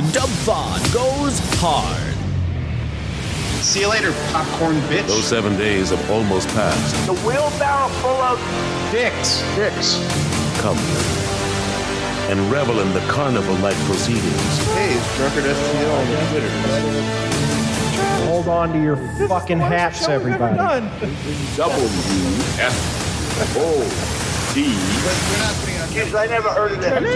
Dubfod goes hard. See you later, popcorn bitch. Those 7 days have almost passed. The wheelbarrow full of dicks. Come and revel in the carnival-like proceedings. Hey, it's Drunkard STL on Twitter. Hold on to your fucking hats, everybody. WFOD. kids. I never heard of that.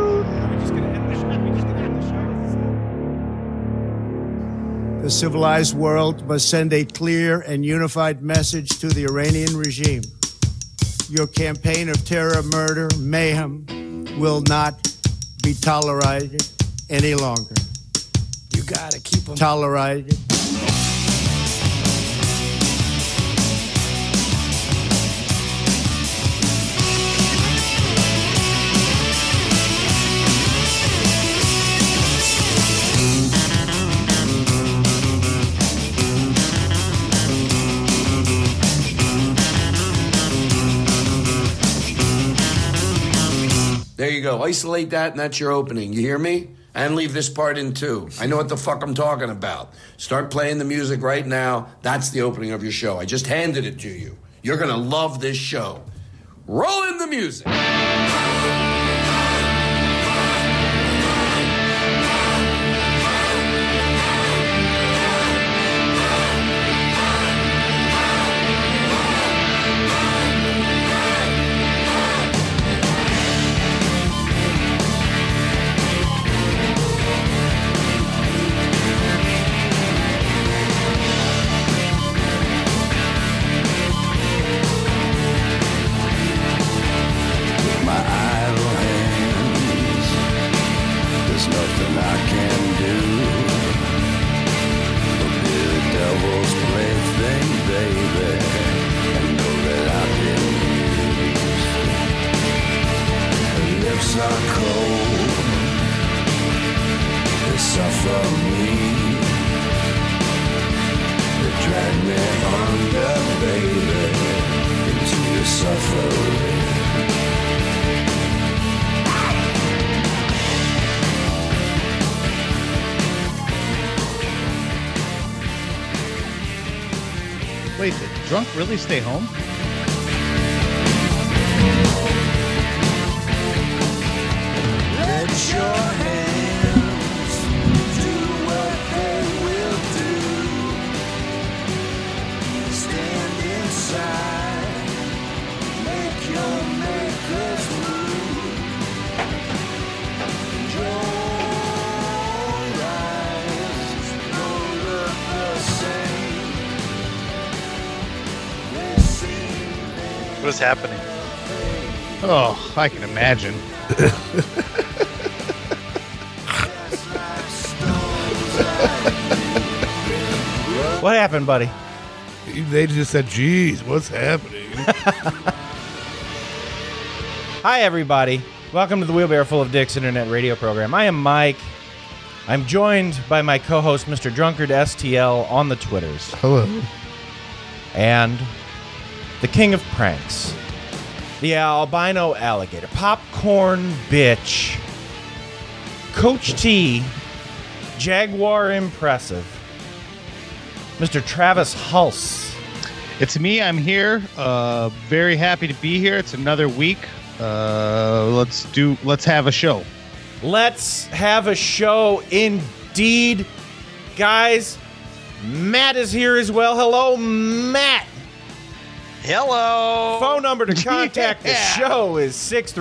The civilized world must send a clear and unified message to the Iranian regime. Your campaign of terror, murder, mayhem will not be tolerated any longer. You gotta keep them tolerated. There you go. Isolate that, and that's your opening. You hear me? And leave this part in, too. I know what the fuck I'm talking about. Start playing the music right now. That's the opening of your show. I just handed it to you. You're going to love this show. Roll in the music. Wait, did drunk really stay home? Let your hands do what they will do. Stand inside, make your makers move. Your eyes don't look the same. What is happening? Oh, I can imagine. What happened, buddy? They just said, geez, what's happening? Hi, everybody. Welcome to the Wheelbarrow Full of Dicks internet radio program. I am Mike. I'm joined by my co-host, Mr. Drunkard STL, on the Twitters. Hello. And the king of pranks, the albino alligator, popcorn bitch, Coach T, Jaguar impressive, Mr. Travis Hulse. It's me. I'm here. Very happy to be here. It's another week. Let's have a show. Let's have a show indeed. Guys, Matt is here as well. Hello, Matt. Hello. Phone number to contact the show is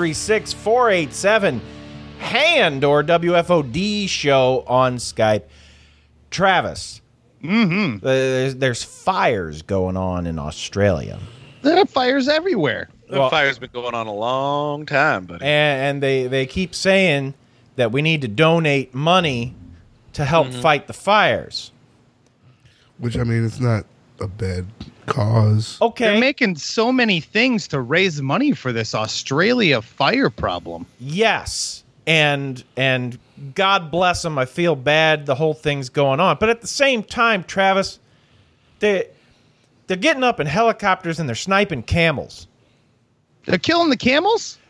636-487-HAND or WFOD show on Skype. Travis, there's fires going on in Australia. There are fires everywhere. The fire's been going on a long time, buddy. And they keep saying that we need to donate money to help fight the fires. Which, I mean, it's not a bad cause. Okay. They're making so many things to raise money for this Australia fire problem. Yes. And God bless them. I feel bad the whole thing's going on. But at the same time, Travis, they're getting up in helicopters and they're sniping camels. They're killing the camels?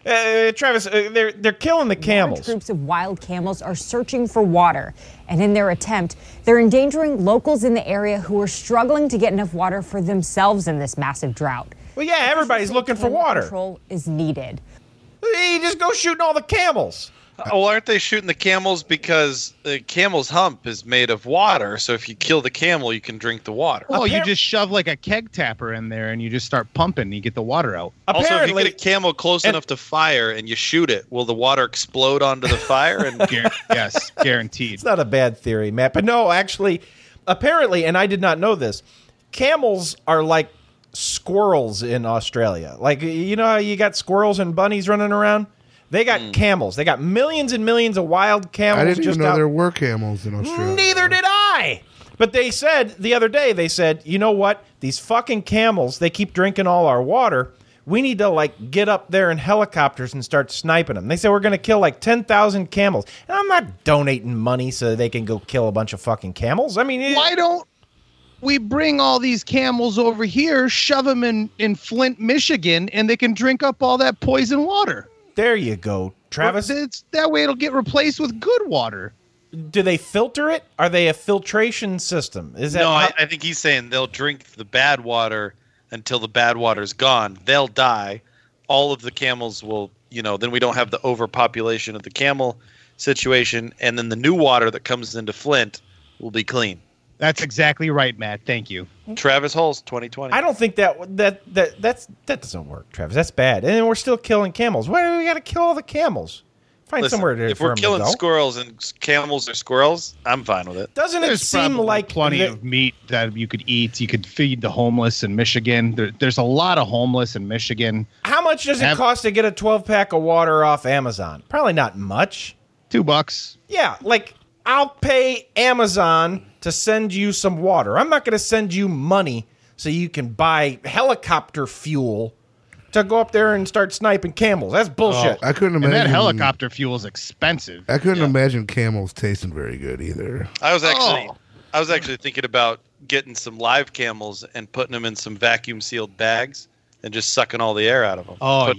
Travis, they're killing the camels. Large groups of wild camels are searching for water, and in their attempt, they're endangering locals in the area who are struggling to get enough water for themselves in this massive drought. Well, yeah, everybody's looking for water. Control is needed. You just go shooting all the camels. Oh, aren't they shooting the camels because the camel's hump is made of water? So if you kill the camel, you can drink the water. Oh, you just shove like a keg tapper in there and you just start pumping and you get the water out. Also, if you get a camel close enough to fire and you shoot it, will the water explode onto the fire? And yes, guaranteed. It's not a bad theory, Matt. But no, actually, apparently, and I did not know this, camels are like squirrels in Australia. Like, you know how you got squirrels and bunnies running around? They got camels. They got millions and millions of wild camels. I didn't even know there were camels in Australia. Neither did I. But they said the other day, you know what? These fucking camels, they keep drinking all our water. We need to, like, get up there in helicopters and start sniping them. They said we're going to kill, like, 10,000 camels. And I'm not donating money so they can go kill a bunch of fucking camels. I mean... Why don't we bring all these camels over here, shove them in Flint, Michigan, and they can drink up all that poison water? There you go, Travis. That way it'll get replaced with good water. Do they filter it? Are they a filtration system? Is that no? I think he's saying they'll drink the bad water until the bad water's gone. They'll die. All of the camels will, then we don't have the overpopulation of the camel situation, and then the new water that comes into Flint will be clean. That's exactly right, Matt. Thank you. Travis Hulse, 2020. I don't think that doesn't work, Travis. That's bad. And then we're still killing camels. Why do we got to kill all the camels? Find somewhere to. If we're killing squirrels and camels are squirrels, I'm fine with it. Doesn't it seem like plenty of meat that you could eat? You could feed the homeless in Michigan. There's a lot of homeless in Michigan. How much does it cost to get a 12-pack of water off Amazon? Probably not much. $2. Yeah, like I'll pay Amazon to send you some water. I'm not going to send you money so you can buy helicopter fuel to go up there and start sniping camels. That's bullshit. I couldn't imagine. And that helicopter fuel is expensive. I couldn't imagine camels tasting very good either. I was actually thinking about getting some live camels and putting them in some vacuum sealed bags and just sucking all the air out of them. Oh,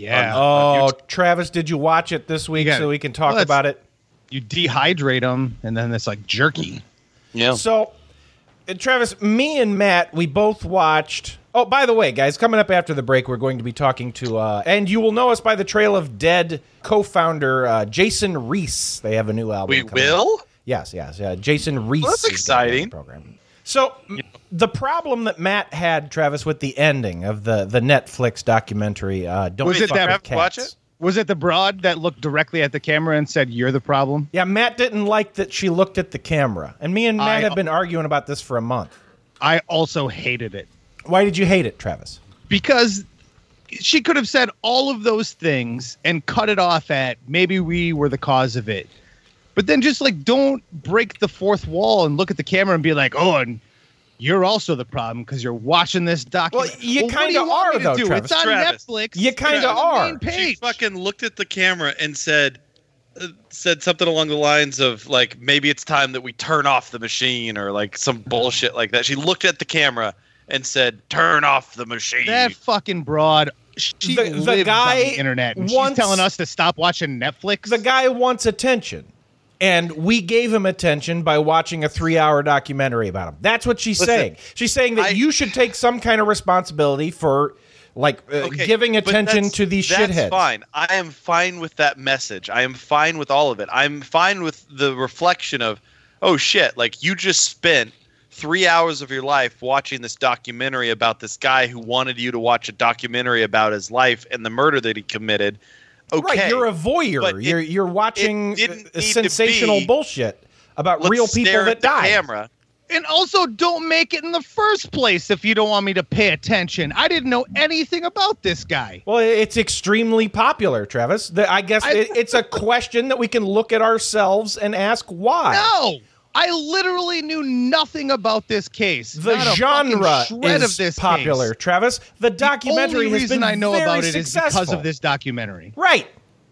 Travis, did you watch it this week so we can talk about it? You dehydrate them, and then it's like jerky. Yeah. So, Travis, me and Matt, we both watched... Oh, by the way, guys, coming up after the break, we're going to be talking to... and you will know us by the Trail of Dead co-founder Jason Reese. They have a new album. We will? Out. Yes. Jason Reese. Well, that's exciting. Program. So, the problem that Matt had, Travis, with the ending of the Netflix documentary... Was it that watch it? Was it the broad that looked directly at the camera and said, "You're the problem"? Yeah, Matt didn't like that she looked at the camera. And me and Matt have been arguing about this for a month. I also hated it. Why did you hate it, Travis? Because she could have said all of those things and cut it off at maybe we were the cause of it. But then just like don't break the fourth wall and look at the camera and be like, "Oh, and you're also the problem because you're watching this documentary." Well, you kind of are, though, Travis. It's on Netflix. You kind of are. She fucking looked at the camera and said something along the lines of, like, maybe it's time that we turn off the machine or, like, some bullshit like that. She looked at the camera and said, "Turn off the machine." That fucking broad. She lives on the internet, and she's telling us to stop watching Netflix. The guy wants attention. And we gave him attention by watching a 3-hour documentary about him. That's what she's saying. She's saying that you should take some kind of responsibility for, like, giving attention to these shitheads. That's fine. I am fine with that message. I am fine with all of it. I'm fine with the reflection of, oh, shit, like, you just spent 3 hours of your life watching this documentary about this guy who wanted you to watch a documentary about his life and the murder that he committed. Okay, right, you're a voyeur. You're watching sensational bullshit about real people that died. Camera. And also, don't make it in the first place if you don't want me to pay attention. I didn't know anything about this guy. Well, it's extremely popular, Travis. I guess it's a question that we can look at ourselves and ask why. No! I literally knew nothing about this case. The genre is popular, case. Travis. The documentary has been I know about it successful. Is because of this documentary. Right.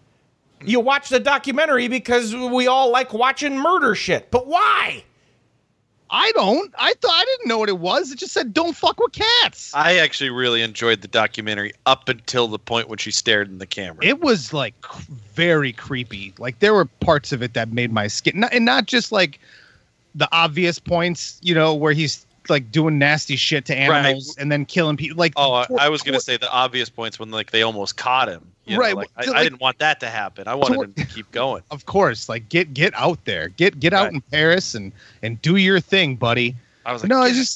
You watch the documentary because we all like watching murder shit. But why? I don't. I didn't know what it was. It just said, "Don't fuck with cats." I actually really enjoyed the documentary up until the point when she stared in the camera. It was like very creepy. Like there were parts of it that made my skin, and not just like the obvious points, where he's like doing nasty shit to animals and then killing people. Like, I was gonna say the obvious points when like they almost caught him. I didn't want that to happen. I wanted him to keep going. Of course, like get out there, get out in Paris and do your thing, buddy. I was like, no, it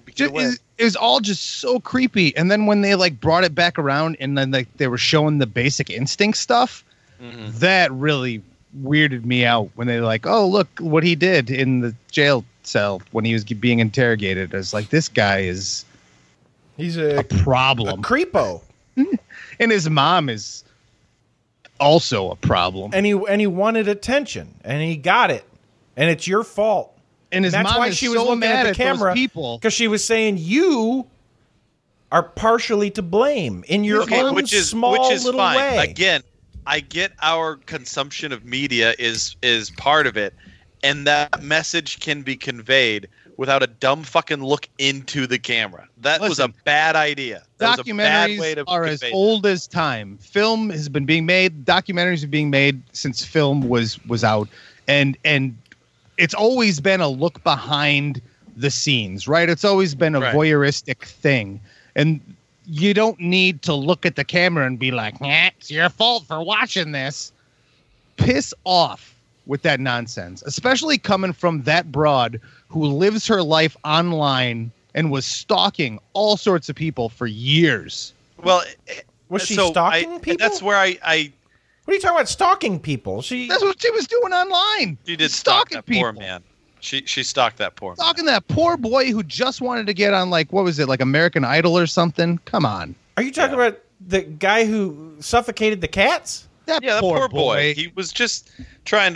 was all just so creepy. And then when they like brought it back around and then like they were showing the Basic Instinct stuff, that really weirded me out. When they like, oh look what he did in the jail cell when he was being interrogated. I was like, this guy he's a problem, a creepo. And his mom is also a problem. And he wanted attention, and he got it, and it's your fault. And his that's mom why is she was so looking mad at the camera, people, because she was saying you are partially to blame in your own small little fine. way. Again, I get our consumption of media is part of it, and that message can be conveyed without a dumb fucking look into the camera. That was a bad idea. That was a bad way to are as convey old as time. Film has been being made. Documentaries are being made since film was out, and it's always been a look behind the scenes, right? It's always been a voyeuristic thing, and you don't need to look at the camera and be like, it's your fault for watching this. Piss off with that nonsense, especially coming from that broad who lives her life online and was stalking all sorts of people for years. Well, was she stalking people? That's where I What are you talking about, stalking people? That's what she was doing online. She did stalk that poor man. She stalked that poor man. Stalking that poor boy who just wanted to get on, like, what was it, like American Idol or something? Come on. Are you talking about the guy who suffocated the cats? That poor boy. He was just trying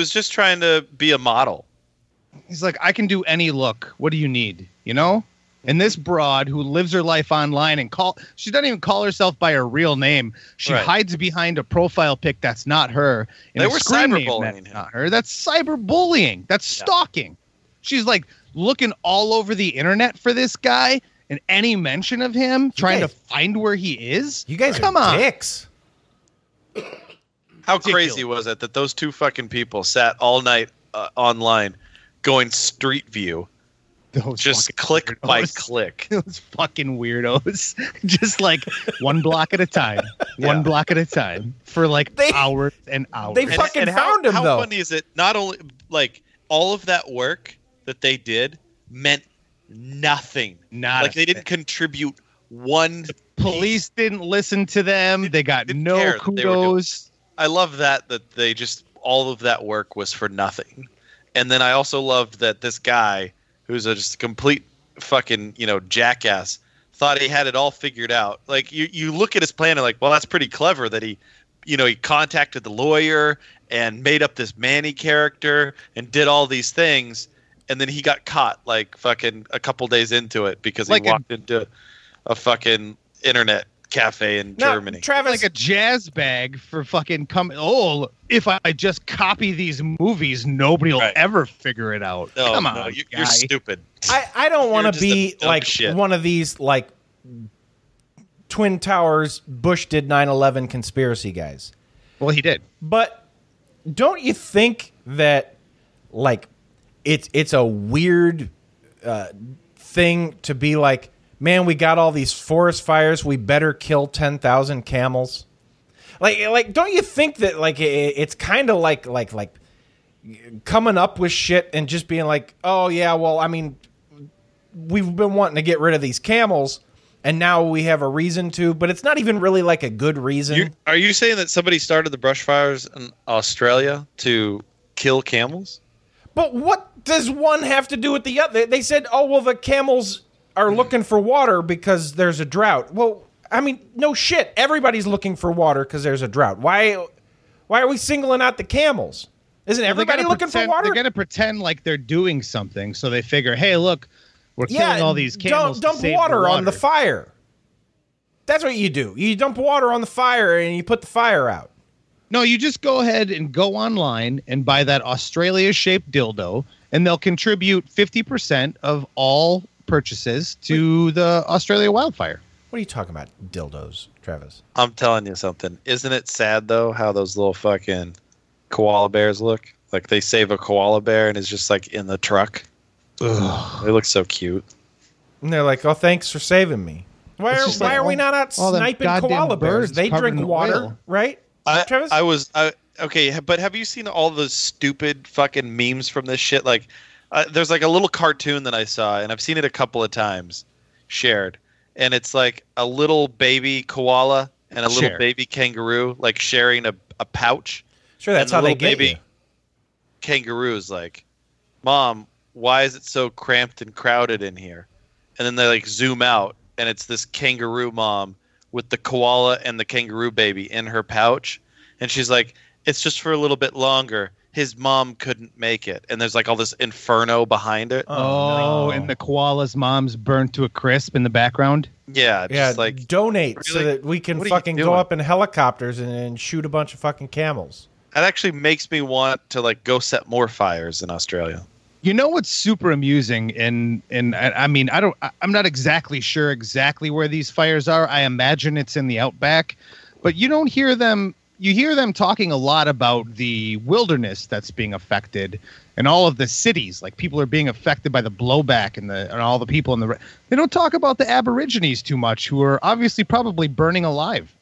to be a model. He's like, I can do any look. What do you need? And this broad who lives her life online and she doesn't even call herself by her real name. She hides behind a profile pic that's not her. They were cyberbullying not her. That's cyberbullying. That's stalking. She's like looking all over the internet for this guy and any mention of him, trying to find where he is. You guys come are on. dicks. How crazy was it that those two fucking people sat all night online going Street View? Just click by click. Those fucking weirdos. Just like one block at a time. One block at a time. For like hours and hours. They fucking found him, how though. How funny is it? Not only, like, all of that work that they did meant nothing. They didn't contribute one. Police didn't listen to them. They got no kudos. I love that they just, all of that work was for nothing. And then I also loved that this guy, who's just a complete fucking, jackass, thought he had it all figured out. Like, you look at his plan and like, well, that's pretty clever that he contacted the lawyer and made up this Manny character and did all these things. And then he got caught like fucking a couple days into it because he walked into a fucking internet cafe in Germany. Travis, like a jazz bag for fucking coming. Oh, if I just copy these movies, nobody will ever figure it out. No, Come on, you're stupid. I don't want to be like shit. one of these like Twin Towers Bush did 9/11 conspiracy guys. Well, he did. But don't you think that like it's a weird thing to be like, man, we got all these forest fires. We better kill 10,000 camels. Like, don't you think that like it's kind of like coming up with shit and just being like, oh yeah, well, I mean, we've been wanting to get rid of these camels, and now we have a reason to, but it's not even really like a good reason. Are you saying that somebody started the brush fires in Australia to kill camels? But what does one have to do with the other? They said, oh well, the camels are looking for water because there's a drought. Well, I mean, no shit. Everybody's looking for water because there's a drought. Why are we singling out the camels? Isn't everybody looking for water? They're going to pretend like they're doing something, so they figure, hey, look, we're killing all these camels. Dump water on the fire. That's what you do. You dump water on the fire and you put the fire out. No, you just go ahead and go online and buy that Australia-shaped dildo and they'll contribute 50% of all purchases to the Australia wildfire. What are you talking about, dildos, Travis? I'm telling you something. Isn't it sad though how those little fucking koala bears look? Like they save a koala bear and it's just like in the truck. Ugh. They look so cute. And they're like, "Oh, thanks for saving me." Why are we not out sniping koala bears? They drink water, right? Travis? Okay, but have you seen all the stupid fucking memes from this shit? Like, there's like a little cartoon that I saw, and I've seen it a couple of times shared, and it's like a little baby koala and a little baby kangaroo like sharing a pouch. Sure, that's how they get you. Kangaroo is like, "Mom, why is it so cramped and crowded in here?" And then they like zoom out, and it's this kangaroo mom with the koala and the kangaroo baby in her pouch, and she's like, "It's just for a little bit longer. His mom couldn't make it." And there's like all this inferno behind it. Oh, and the koala's mom's burnt to a crisp in the background. Yeah, just like donate so that we can fucking go up in helicopters and shoot a bunch of fucking camels. That actually makes me want to like go set more fires in Australia. You know what's super amusing, and I mean, I'm not exactly sure exactly where these fires are. I imagine it's in the outback, but you don't hear them. You hear them talking a lot about the wilderness that's being affected, and all of the cities. Like people are being affected by the blowback and all the people in the. They don't talk about the Aborigines too much, who are obviously probably burning alive.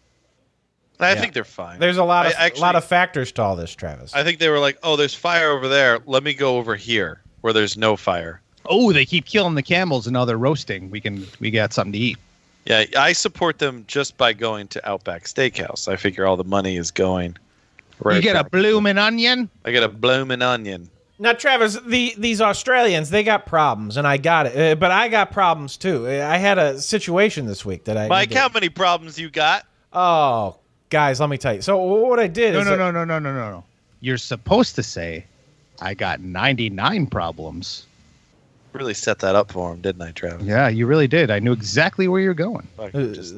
I think they're fine. There's a lot of factors to all this, Travis. I think they were like, "Oh, there's fire over there. Let me go over here where there's no fire." Oh, they keep killing the camels and now they're roasting. We got something to eat. Yeah, I support them just by going to Outback Steakhouse. I figure all the money is going. Right, you get a bloomin' onion? I get a bloomin' onion. Now, Travis, these Australians, they got problems, and I got it. But I got problems, too. I had a situation this week that I... Mike, how many problems you got? Oh, guys, let me tell you. So what I did is... No. You're supposed to say, I got 99 problems. Really set that up for him, didn't I, Travis? Yeah, you really did. I knew exactly where you're going. Is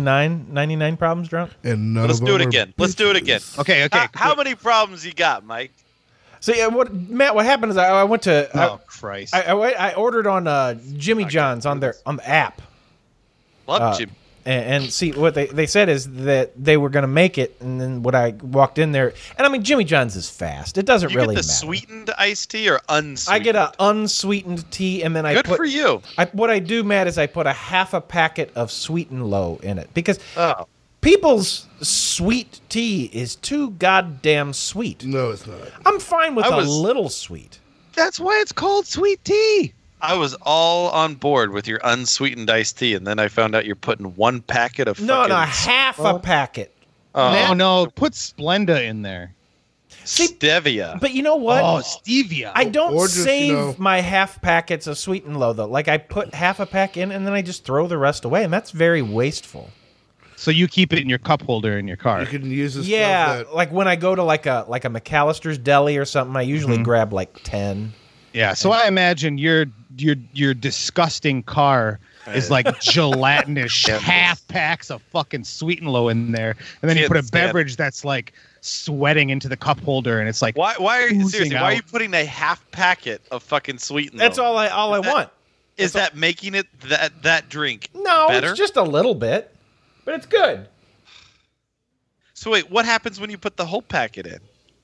99 problems, Drunk? And Let's do it again. Let's do it again. Okay. How many problems you got, Mike? So, Matt, what happened is I went to... Christ. I ordered on Jimmy John's on the app. Love Jimmy. And see, what they said is that they were going to make it, and then when I walked in there, and I mean, Jimmy John's is fast. It doesn't really matter. You get the sweetened iced tea or unsweetened? I get an unsweetened tea, and then I put... Good for you. What I do, Matt, is I put a half a packet of Sweet and Low in it, because people's sweet tea is too goddamn sweet. No, it's not. I'm fine with a little sweet. That's why it's called sweet tea. I was all on board with your unsweetened iced tea, and then I found out you're putting one packet of fucking... half a packet. No, put Splenda in there. Stevia. But you know what? Oh, stevia. I don't save my half packets of Sweet and Low, though. Like, I put half a pack in, and then I just throw the rest away, and that's very wasteful. So you keep it in your cup holder in your car. You can use this. Yeah, like when I go to like a McAllister's Deli or something, I usually grab like 10. Yeah, so I imagine your disgusting car is like gelatinous half packs of fucking Sweet and Low in there, and then you put a beverage that's like sweating into the cup holder, and it's like why are you seriously? Why are you putting a half packet of fucking Sweet and Low? That's all I want. Is that making it that drink? No, better? It's just a little bit, but it's good. So wait, what happens when you put the whole packet in?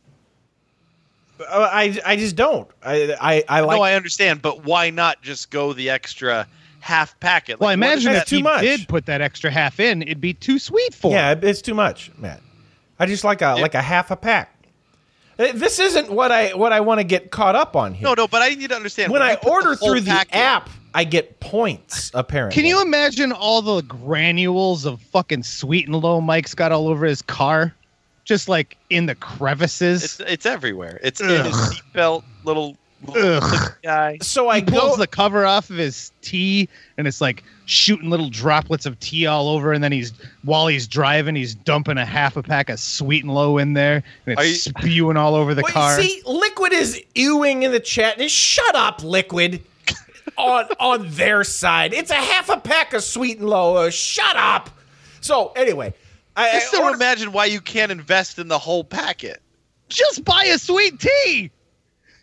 I just don't. I like. No, I understand, but why not just go the extra half packet? Well, I imagine if too you much. did put that extra half in, it'd be too sweet for Yeah, him. it's too much, Matt. I just like a half a pack. This isn't what I want to get caught up on here. No, but I need to understand. When I order through the app, I get points, apparently. Can you imagine all the granules of fucking Sweet and Low Mike's got all over his car? Just like in the crevices. It's everywhere. It's in his seatbelt, little guy. So he pulls the cover off of his tea, and it's like shooting little droplets of tea all over. And then while he's driving, he's dumping a half a pack of Sweet and Low in there, and it's spewing all over the car. See, Liquid is ewing in the chat. Shut up, Liquid. on their side, it's a half a pack of Sweet and Low. Shut up. So anyway. I still imagine why you can't invest in the whole packet. Just buy a sweet tea.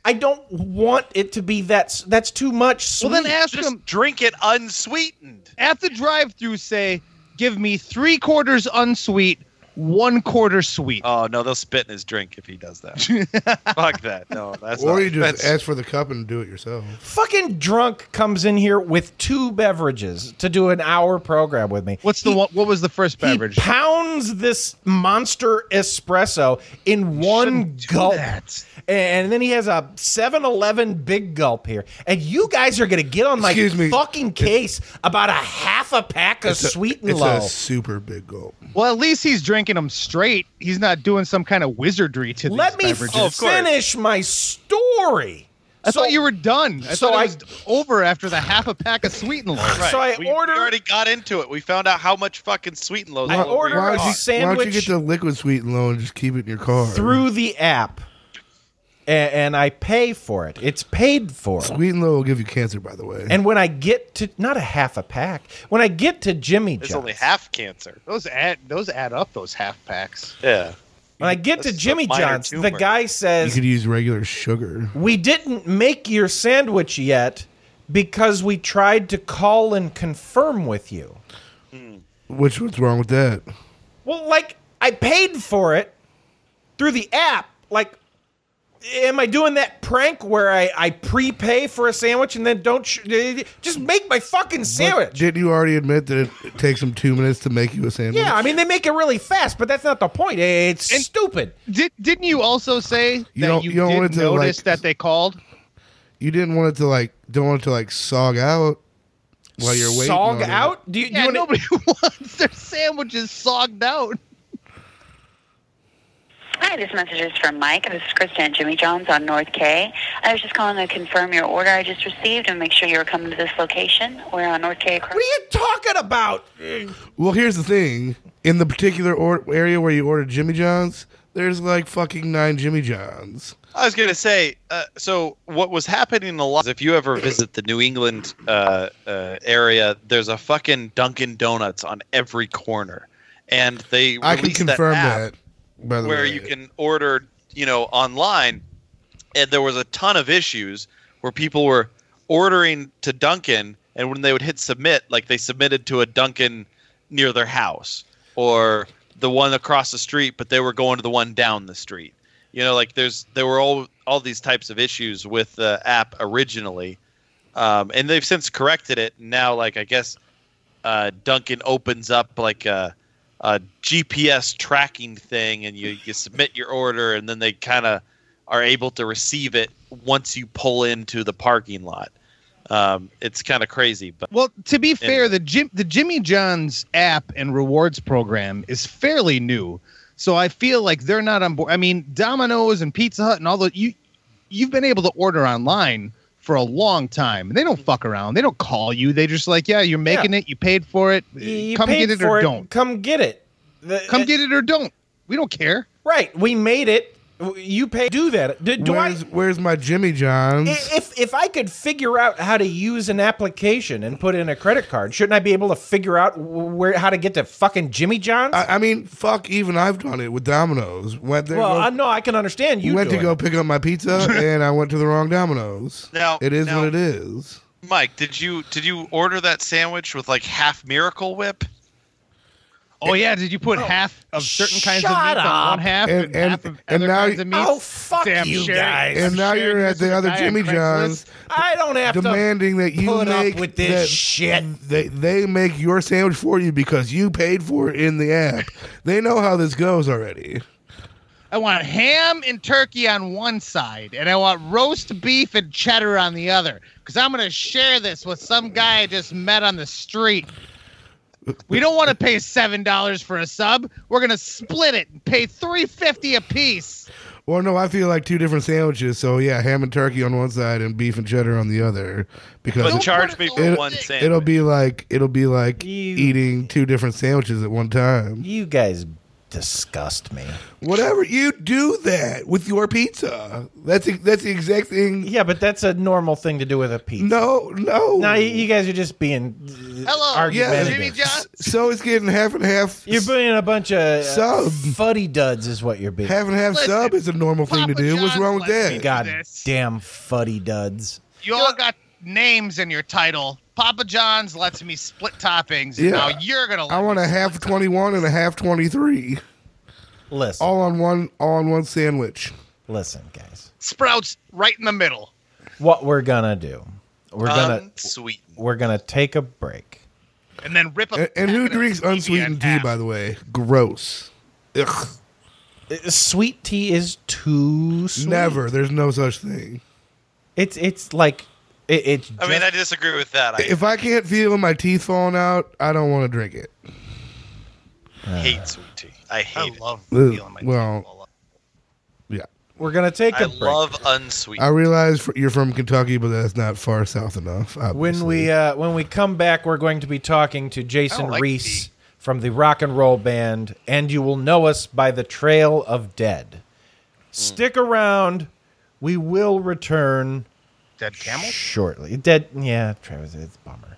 I don't want it to be that. That's too much sweet. Well, then ask Just him drink it unsweetened. at the drive-through. Say, give me 3/4 unsweet, 1/4 sweet. Oh no, they'll spit in his drink if he does that. Fuck that. No, that's Or not, you just that's- ask for the cup and do it yourself. Fucking drunk comes in here with 2 beverages to do an hour program with me. What's the one? What was the first beverage? He pounds this monster espresso in one gulp. And then he has a 7-Eleven big gulp here. And you guys are going to get on my Excuse me. fucking case about a half a pack of Sweet and It's Low. a super big gulp. Well, at least he's drinking them straight. He's not doing some kind of wizardry to Let me these beverages. finish my story. I thought you were done. I so thought I- it was over after the half a pack of Sweet and Low. Right. So I we ordered- already got into it. We found out how much fucking Sweet and Low. I ordered Why a don't you sandwich get the liquid Sweet and Low and just keep it in your car? through the app. And I pay for it. It's paid for. Sweet and Low will give you cancer, by the way. And when I get to not a half a pack, when I get to Jimmy It's John's, only half cancer. Those add up. Those half packs. Yeah. when I get to That's a Jimmy minor John's, the tumor. guy you says, could use regular sugar. "We didn't make your sandwich yet because we tried to call and confirm with you." What's wrong with that? Well, like I paid for it through the app. Like, am I doing that prank where I prepay for a sandwich and then don't just make my fucking sandwich? But didn't you already admit that it takes them 2 minutes to make you a sandwich? Yeah, I mean they make it really fast, but that's not the point. It's stupid. Didn't you also say that don't- you you don't did want it to, notice like- that they called? You didn't want it to don't want it to sog out while you're waiting. Sog on it. out? Do you Yeah, wanna- nobody wants their sandwiches sogged out. Hi, this message is from Mike. This is Krista at Jimmy John's on North K. I was just calling to confirm your order I just received and make sure you were coming to this location. We're on North K. What are you talking about? Well, here's the thing. In the particular area where you ordered Jimmy John's, there's fucking 9 Jimmy John's. I was going to say, so what was happening a lot is if you ever visit the New England area, there's a fucking Dunkin' Donuts on every corner. And they I can released confirm app that, by the where way. you can order, online. And there was a ton of issues where people were ordering to Dunkin', and when they would hit submit, they submitted to a Dunkin' near their house or the one across the street, but they were going to the one down the street. There were all these types of issues with the app originally, and they've since corrected it. Now, I guess Dunkin' opens up a GPS tracking thing, and you submit your order, and then they kind of are able to receive it once you pull into the parking lot. It's kind of crazy, but Well, to be fair, the Jimmy John's app and rewards program is fairly new, so I feel like they're not on board. I mean, Domino's and Pizza Hut and all those you've been able to order online for a long time. They don't fuck around. They don't call you. They just yeah, you're making it. You paid for it. You Come paid get it for or don't. Come get it. Come get it or don't. We don't care. Right. We made it. You pay. Do that. Where's my Jimmy John's? If I could figure out how to use an application and put in a credit card, shouldn't I be able to figure out how to get to fucking Jimmy John's? I mean, fuck, even I've done it with Domino's. I know I can understand you. Went to doing go it. pick up my pizza, and I went to the wrong Domino's. Now- it is now- what it is. Mike, did you order that sandwich with half Miracle Whip? Oh yeah, did you put half of certain kinds of meat shut on up. one half and half of and other now kinds of meat? Oh, fuck Damn, you sharing- guys. And now sharing you're this at the with a other guy on Jimmy Craigslist. John's I don't have demanding to that you put make up with this that shit. They make your sandwich for you because you paid for it in the app. They know how this goes already. I want ham and turkey on one side, and I want roast beef and cheddar on the other. Because I'm going to share this with some guy I just met on the street. We don't want to pay $7 for a sub. We're going to split it and pay $3.50 a piece. Well, no, I feel like 2 different sandwiches. So yeah, ham and turkey on one side and beef and cheddar on the other. Because But charge me for one sandwich. it'll be like eating 2 different sandwiches at one time. You guys disgust me. Whatever, you do that with your pizza. That's the exact thing. Yeah, but that's a normal thing to do with a pizza. No. No, you guys are just being argumentative. Jimmy John. So it's getting half and half. You're being a bunch of sub. fuddy duds is what you're being. Half and half sub is a normal thing to do. What's wrong with that? God damn fuddy duds. You all got names in your title. Papa John's lets me split toppings, and now you're gonna. I want a half 21 and a half 23. Listen, all on one sandwich. Listen, guys. Sprouts right in the middle. What we're gonna do? We're gonna take a break, and then rip up. And who drinks unsweetened tea? By the way, gross. Ugh. Sweet tea is too sweet. Never. There's no such thing. It's like. I mean, I disagree with that. If I can't feel my teeth falling out, I don't want to drink it. I hate sweet tea. I hate it. Love feeling my teeth fall out. Yeah. We're going to take a break. I love unsweetened. I realize you're from Kentucky, but that's not far south enough. Obviously. When we come back, we're going to be talking to Jason Reese from the Rock and Roll Band, and you will know us by the Trail of Dead. Stick around. We will return. Dead camel? Shortly. Dead, yeah, Travis, it's a bummer.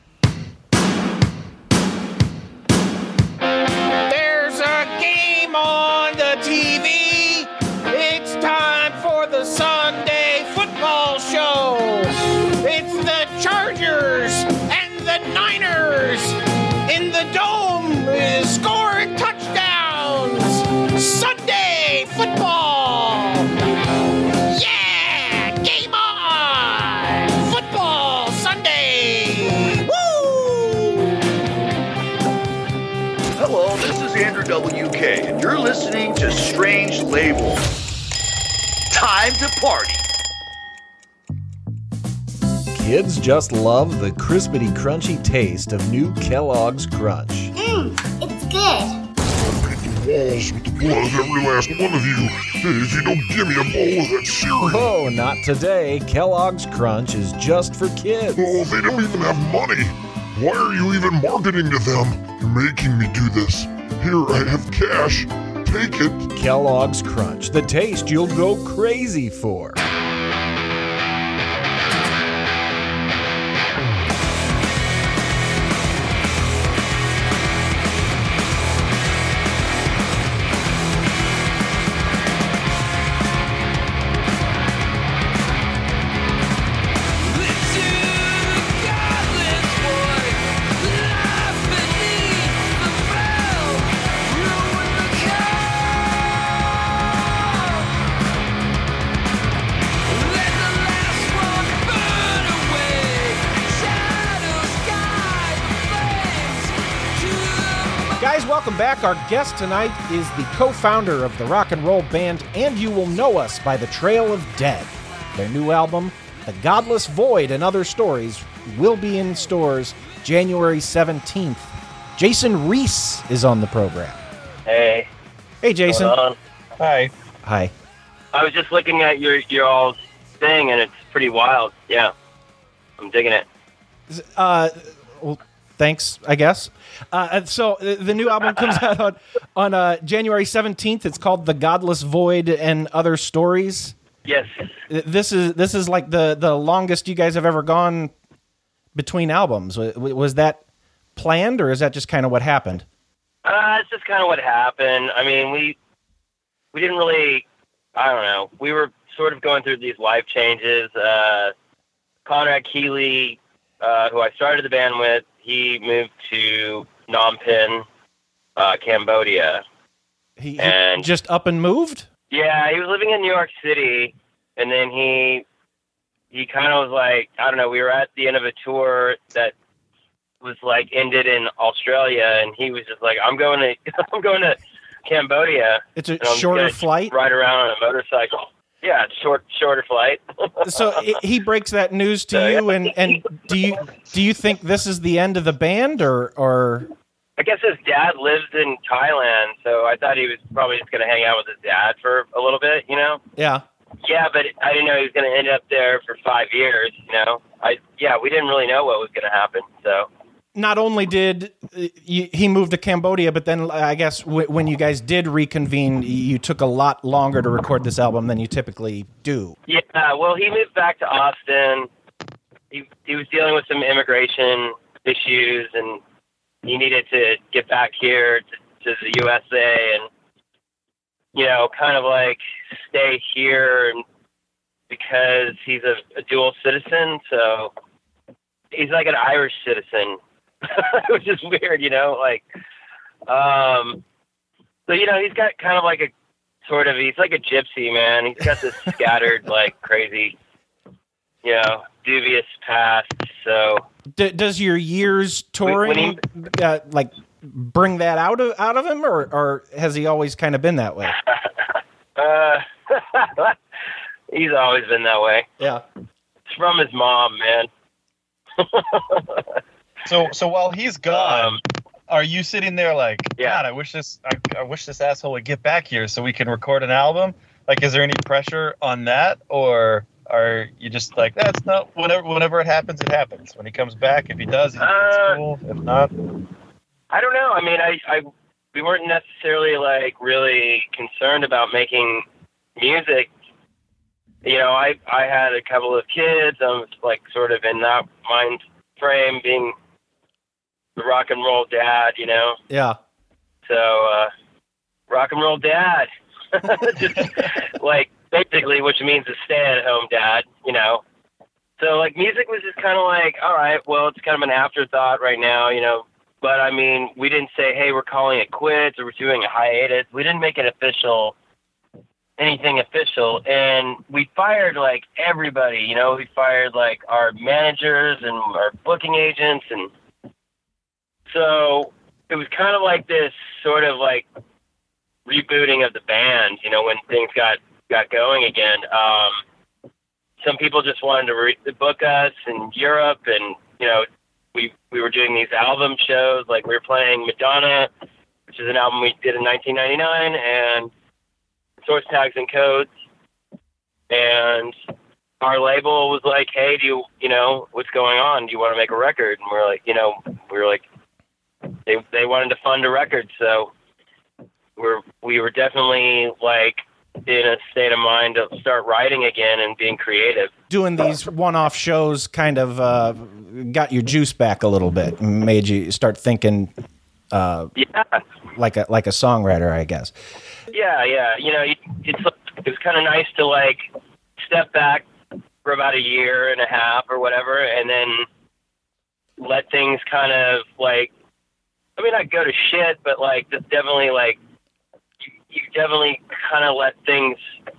There's a game on the TV. It's time for the Sunday football show. It's the Chargers and the Niners in the dome scoring touchdowns. Sunday football. Yeah, game on. Football Sunday. Woo! Hello, this is Andrew WK, and you're listening to Strange Label. Time to party. Kids just love the crispity, crunchy taste of new Kellogg's Crunch. It's good. Walls with the blood of every last one of you. If you don't give me a bowl of that cereal. Oh, not today. Kellogg's Crunch is just for kids. Oh, they don't even have money. Why are you even marketing to them? You're making me do this. Here, I have cash. Take it. Kellogg's Crunch, the taste you'll go crazy for. Welcome back. Our guest tonight is the co-founder of the Rock and Roll Band, and you will know us by the Trail of Dead. Their new album, The Godless Void and Other Stories, will be in stores January 17th. Jason Reese is on the program. Hey. Hey, Jason. Hi. Hi. I was just looking at your all's thing, and it's pretty wild. Yeah. I'm digging it. Well, thanks, I guess. So the new album comes out on January 17th. It's called The Godless Void and Other Stories. Yes. This is like the longest you guys have ever gone between albums. Was that planned, or is that just kind of what happened? It's just kind of what happened. I mean, we didn't really, I don't know. We were sort of going through these life changes. Conrad Keeley, who I started the band with, he moved to Phnom Penh, Cambodia. He just up and moved? Yeah, he was living in New York City, and then he kind of was like, I don't know, we were at the end of a tour that was like ended in Australia, and he was just like, I'm going to Cambodia. It's a shorter flight? Ride around on a motorcycle. Yeah, shorter flight. So he breaks that news to you, and do you think this is the end of the band, or? I guess his dad lives in Thailand, so I thought he was probably just going to hang out with his dad for a little bit, you know? Yeah. Yeah, but I didn't know he was going to end up there for 5 years, you know? We didn't really know what was going to happen, so. not only did he move to Cambodia, but then I guess when you guys did reconvene, you took a lot longer to record this album than you typically do. Yeah, well, he moved back to Austin. He was dealing with some immigration issues, and he needed to get back here to the USA and, kind of like stay here because he's a dual citizen. So he's like an Irish citizen, which is weird, so, he's got kind of like he's like a gypsy, man. He's got this scattered, like crazy, dubious past. So does your years touring bring that out of him, or has he always kind of been that way? He's always been that way. Yeah, it's from his mom, man. So while he's gone, are you sitting there like, God, I wish this asshole would get back here so we can record an album? Like, is there any pressure on that, or are you just like, that's not, whenever it happens, it happens. When he comes back, if he does, it's cool. If not, I don't know. I mean, we weren't necessarily like really concerned about making music. I had a couple of kids. I was like sort of in that mind frame, being the rock and roll dad, Yeah. So, rock and roll dad, just like basically, which means a stay-at-home dad, So like music was just kind of like, all right, well, it's kind of an afterthought right now, But I mean, we didn't say, hey, we're calling it quits or we're doing a hiatus. We didn't make it anything official. And we fired like everybody, we fired like our managers and our booking agents. And so it was kind of like this sort of like rebooting of the band, when things got going again. Some people just wanted to book us in Europe, and, we were doing these album shows, like we were playing Madonna, which is an album we did in 1999, and Source Tags and Codes. And our label was like, hey, do you, what's going on? Do you want to make a record? And we're like, they wanted to fund a record. So we were definitely like in a state of mind to start writing again and being creative. Doing these one-off shows kind of got your juice back a little bit, and made you start thinking like a songwriter, I guess. Yeah. It was kind of nice to like step back for about a year and a half or whatever, and then let things kind of like, I mean, I go to shit, but like, just definitely like, you definitely kind of let things,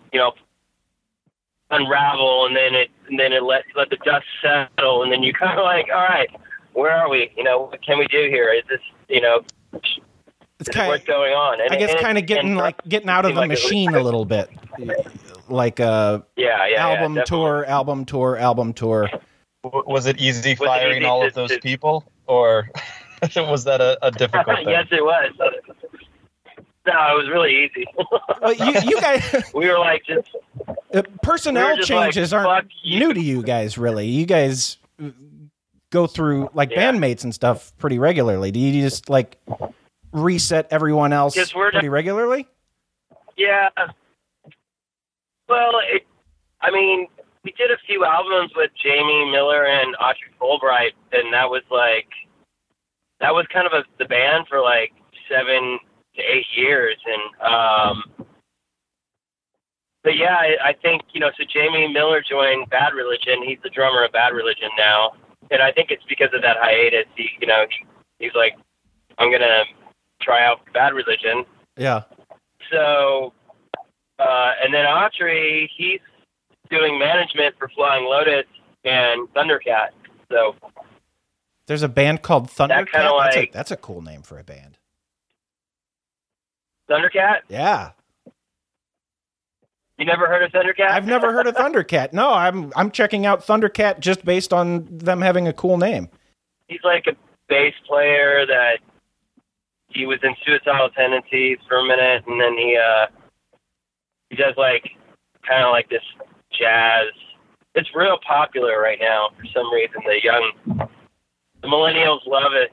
unravel, and then it let the dust settle, and then you kind of like, all right, where are we? What can we do here? Is this, it's kind what's going on? And, I guess kind of getting out of the machine a little bit, like album tour. Was it easy firing all of those people, or was that a difficult thing? Yes, it was. No, it was really easy. You guys, we were like just personnel changes aren't new to you guys, really. You guys go through like bandmates and stuff pretty regularly. Do you just like reset everyone else pretty regularly? Yeah. Well, we did a few albums with Jamie Miller and Autry Fulbright, and that was kind of the band for like 7 to 8 years. And but yeah, I think, so Jamie Miller joined Bad Religion. He's the drummer of Bad Religion now, and I think it's because of that hiatus. He's like, I'm gonna try out for Bad Religion. Yeah. So and then Autry, he's doing management for Flying Lotus and Thundercat. So there's a band called Thundercat. Like, that's a cool name for a band. Thundercat? Yeah. You never heard of Thundercat? I've never heard of Thundercat. No, I'm checking out Thundercat just based on them having a cool name. He's like a bass player that he was in Suicidal Tendencies for a minute, and then he does like kind of like this jazz. It's real popular right now for some reason. The The millennials love it.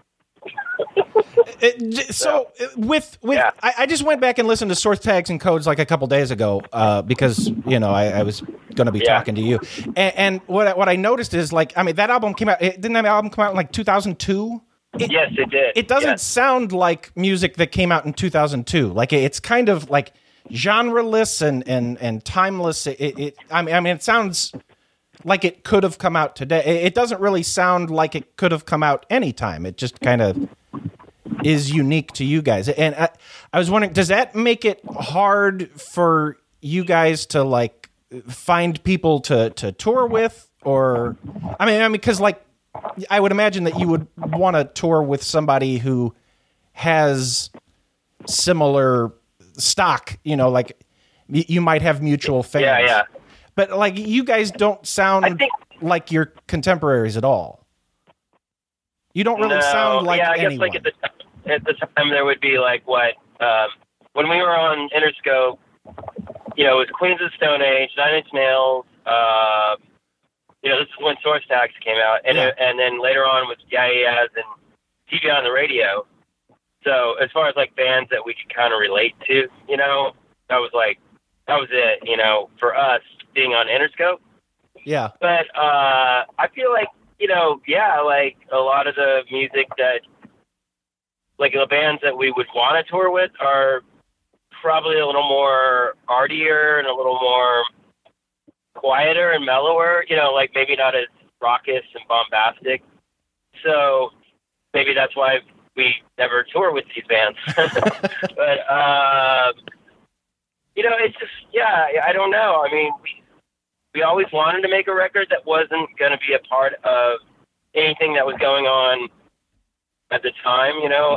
I just went back and listened to Source Tags and Codes like a couple days ago because I was going to be talking to you, and what I noticed is like that album came out. Didn't that album come out in like 2002? Yes, it did. It doesn't sound like music that came out in 2002. Like it's kind of like genreless and timeless. It sounds like it could have come out today. It doesn't really sound like it could have come out anytime. It just kind of is unique to you guys. And I was wondering, does that make it hard for you guys to like find people to tour with? Or because like I would imagine that you would want to tour with somebody who has similar stock, like you might have mutual fans. Yeah. But like you guys don't sound like your contemporaries at all. You don't really sound like anyone. Guess like at the time there would be like when we were on Interscope, it was Queens of the Stone Age, Nine Inch Nails. This is when Source Tags came out, and then later on with Yaz and TV on the Radio. So as far as like bands that we could kind of relate to, that was it, for us being on Interscope. Yeah. But I feel like, like a lot of the music that, like the bands that we would want to tour with are probably a little more artier and a little more quieter and mellower, like maybe not as raucous and bombastic. So maybe that's why we never tour with these bands. But, it's just, I don't know. I mean, we always wanted to make a record that wasn't going to be a part of anything that was going on at the time,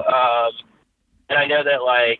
and I know that like,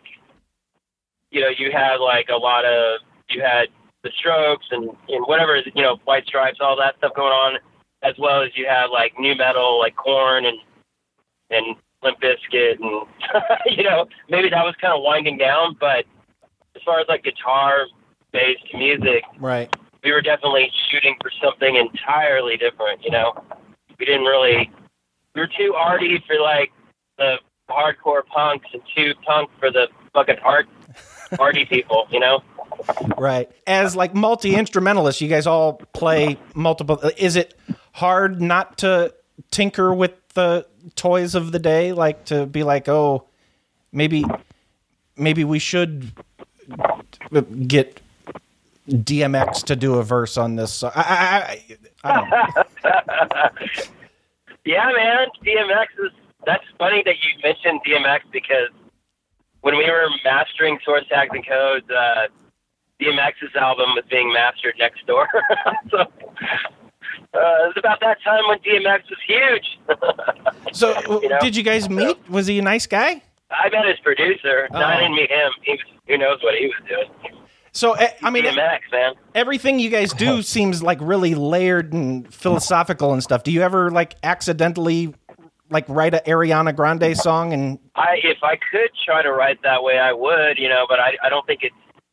you had like you had the Strokes and whatever, White Stripes, all that stuff going on, as well as you had like new metal, like Korn and Limp Bizkit, and maybe that was kind of winding down, but as far as like guitar-based music, right, we were definitely shooting for something entirely different. We didn't really. We were too arty for like the hardcore punks and too punk for the fucking arty people. Right. As like multi-instrumentalists, you guys all play multiple. Is it hard not to tinker with the toys of the day? Like to be like, oh, maybe we should get DMX to do a verse on this. I don't know. Yeah, man. That's funny that you mentioned DMX because when we were mastering Source Tags and Codes, DMX's album was being mastered next door. So it was about that time when DMX was huge. So did you guys meet? Was he a nice guy? I met his producer. No, I didn't meet him. Who knows what he was doing. So, DMX, man. Everything you guys do seems like really layered and philosophical and stuff. Do you ever like accidentally like write an Ariana Grande song? And if I could try to write that way, I would, but I don't think it's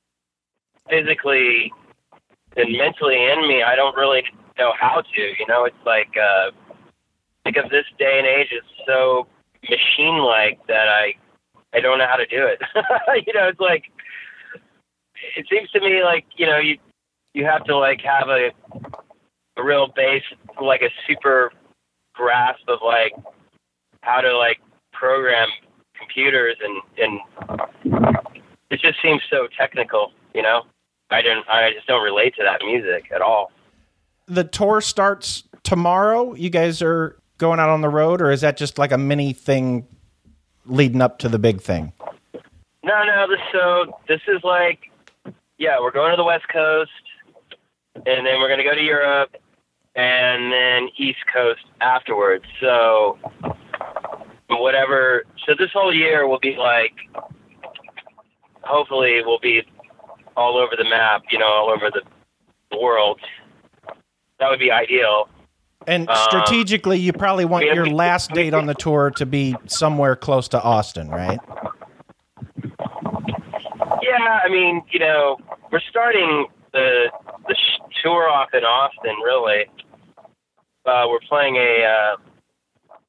physically and mentally in me. I don't really know how to, it's like, because this day and age is so machine-like that I don't know how to do it. It's like, it seems to me like, you have to like have a real base, like a super grasp of like how to like program computers and it just seems so technical, I just don't relate to that music at all. The tour starts tomorrow. You guys are going out on the road, or is that just like a mini thing leading up to the big thing? No. This is like, we're going to the West Coast, and then we're going to go to Europe, and then East Coast afterwards. So this whole year will be like, hopefully we'll be all over the map, all over the world. That would be ideal. And strategically, you probably want your last date on the tour to be somewhere close to Austin, right? Yeah, we're starting the tour off in Austin, really. We're playing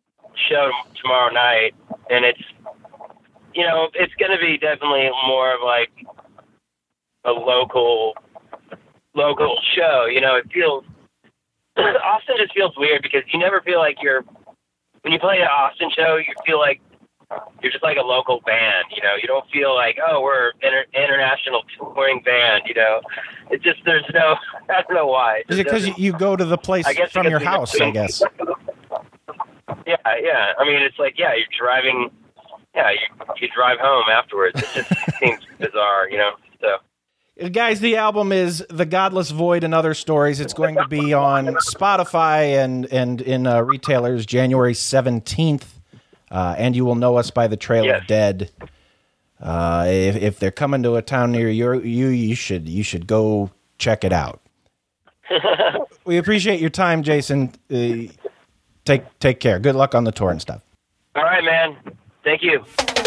show tomorrow night, and it's going to be definitely more of like a local show. It feels Austin just feels weird because you never feel like when you play an Austin show, you feel like you're just like a local band. You don't feel like, oh, we're international touring band. It's just I don't know why. Is it because you go to the place from your house? I guess. Yeah. I mean, it's like, you're driving. Yeah, you drive home afterwards. It just seems bizarre, So. Guys, the album is The Godless Void and Other Stories. It's going to be on Spotify and in retailers January 17th. And you will know us by the Trail of Dead. If they're coming to a town near you should go check it out. We appreciate your time, Jason. Take care. Good luck on the tour and stuff. All right, man. Thank you.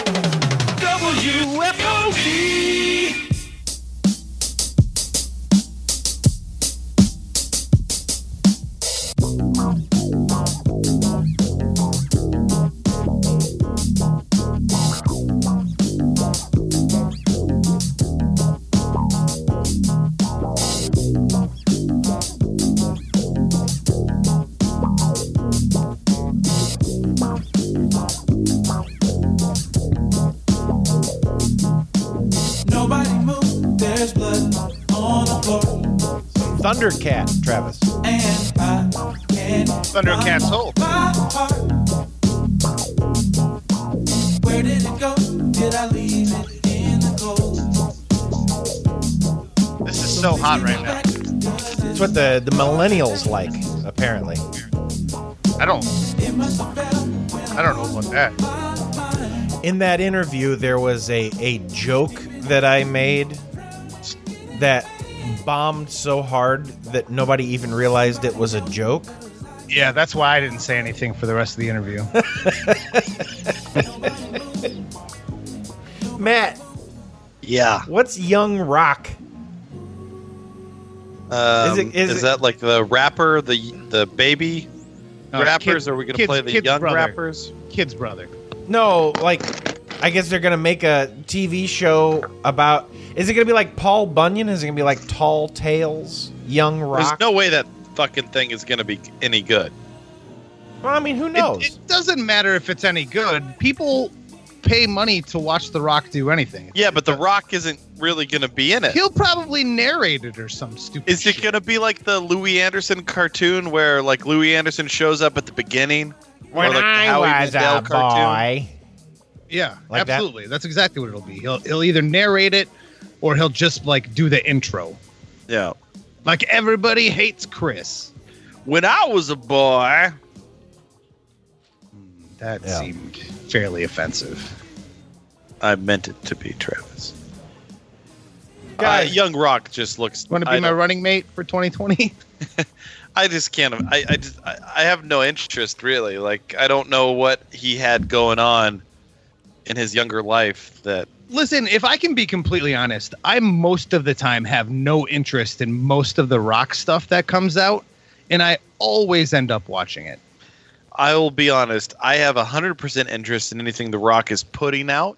WFOD. Thundercat, Travis. Thundercat Soul. Where did it go? Did I leave it in the cold? This is so hot right now. It's what the millennials like, apparently. I don't know about that. In that interview, there was a joke that I made that bombed so hard that nobody even realized it was a joke. Yeah, that's why I didn't say anything for the rest of the interview. Matt. Yeah. What's Young Rock? Is that like the rapper, the baby rappers? Or are we going to play the young rappers? Kid's brother. No, like, I guess they're going to make a TV show about... Is it going to be like Paul Bunyan? Is it going to be like Tall Tales, Young Rock? There's no way that fucking thing is going to be any good. Well, I mean, who knows? It doesn't matter if it's any good. People pay money to watch The Rock do anything. Yeah, but The Rock isn't really going to be in it. He'll probably narrate it or some stupid Is it going to be like the Louis Anderson cartoon where like Louis Anderson shows up at the beginning? When or like I was a boy. Yeah, Like absolutely. That's exactly what it'll be. He'll either narrate it or he'll just like do the intro. Yeah. Like Everybody Hates Chris. When I was a boy. That seemed fairly offensive. I meant it to be, Travis. Guys, Young Rock just looks... Want to be my running mate for 2020? I just can't... I have no interest, really. Like, I don't know what he had going on in his younger life that... Listen, if I can be completely honest, I most of the time have no interest in most of the Rock stuff that comes out, and I always end up watching it. I will be honest. I have 100% interest in anything The Rock is putting out.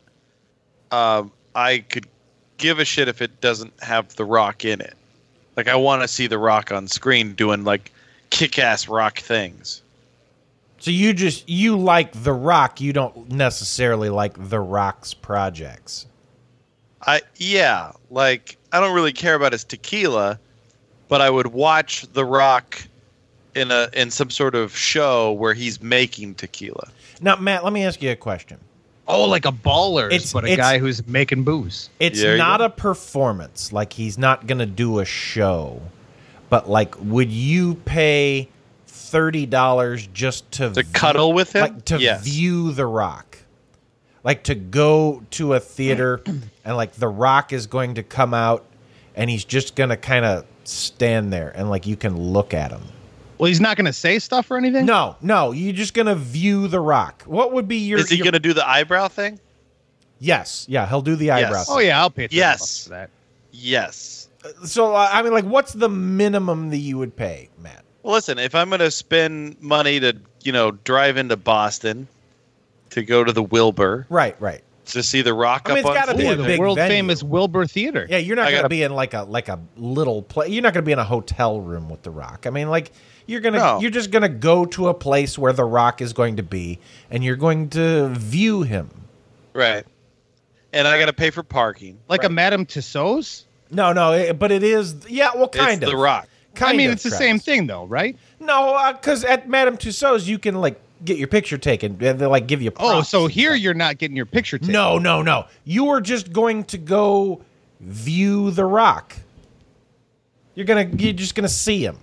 I could give a shit if it doesn't have The Rock in it. Like, I want to see The Rock on screen doing, like, kick-ass rock things. So you like The Rock, you don't necessarily like The Rock's projects. Yeah, like, I don't really care about his tequila, but I would watch The Rock in some sort of show where he's making tequila. Now, Matt, let me ask you a question. Oh, like a Ballers, but a guy who's making booze. It's not a performance. Like, he's not going to do a show. But, like, would you pay $30 just to cuddle with him? Like, to view The Rock? Like, to go to a theater and, like, The Rock is going to come out and he's just going to kind of stand there and, like, you can look at him. Well, he's not going to say stuff or anything? No. You're just going to view The Rock. What would be your... Is he going to do the eyebrow thing? Yes. Yeah, he'll do the eyebrow thing. Oh, yeah, I'll pay $30 for that. Yes. So, I mean, like, what's the minimum that you would pay, Matt? Well, listen, if I'm going to spend money to drive into Boston to go to the Wilbur. Right. To see The Rock I mean, up it's on gotta be a stage. big world venue. famous Wilbur Theater. Yeah, you're not I going to gotta- be in like a little place. You're not going to be in a hotel room with The Rock. I mean, like you're just going to go to a place where The Rock is going to be, and you're going to view him. Right. And I got to pay for parking. Like a Madame Tussauds? No, but it is. Yeah, well, kind It's of. The Rock. I mean, it's the Travis. same thing, though, right? No, because at Madame Tussauds you can like get your picture taken. They like give you. Oh, props. so here you're not getting your picture taken. No. You are just going to go view The Rock. You're just gonna see him.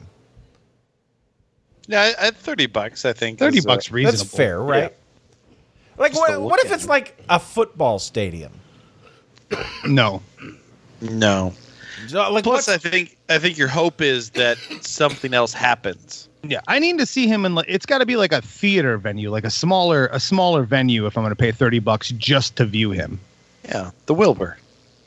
Yeah, at $30, I think. $30 is, reasonable. That's fair, right? Like, Just to what look if at it's like a football stadium? No. So, like, Plus, I think your hope is that something else happens. Yeah, I need to see him in. It's got to be like a theater venue, like a smaller venue. If I'm going to pay $30 just to view him. Yeah, the Wilbur.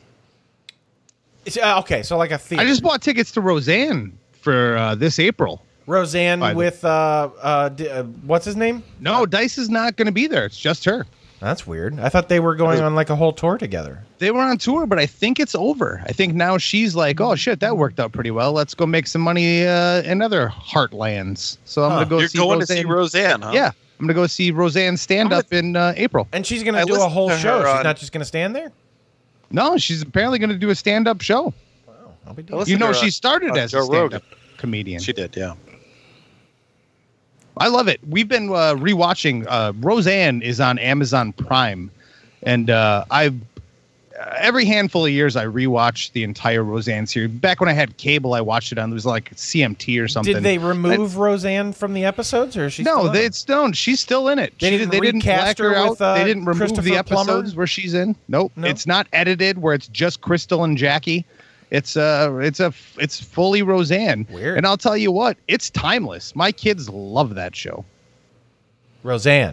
Okay, so like a theater. I just bought tickets to Roseanne for this April. Roseanne with what's his name? No, Dice is not going to be there. It's just her. That's weird. I thought they were going on like a whole tour together. They were on tour, but I think it's over. I think now she's like, oh shit, that worked out pretty well. Let's go make some money in other heartlands. So I'm going to go. You're see going Roseanne. to see Roseanne, huh? Yeah, I'm going to go see Roseanne stand up in April. And she's going to do a whole show. She's not just going to stand there. No, she's apparently going to do a stand up show. Wow, I'll be You know, she started as a stand up comedian. She did, yeah. I love it. We've been rewatching. Roseanne is on Amazon Prime, and every handful of years I rewatch the entire Roseanne series. Back when I had cable, I watched it on. It was like CMT or something. Did they remove Roseanne from the episodes, or is she? No, still in it? it's no. She's still in it. They didn't black recast her her out. with, They didn't remove Christopher the episodes Plummer? where she's in. Nope. No? It's not edited where it's just Crystal and Jackie. It's fully Roseanne. Weird. And I'll tell you what, it's timeless. My kids love that show. Roseanne.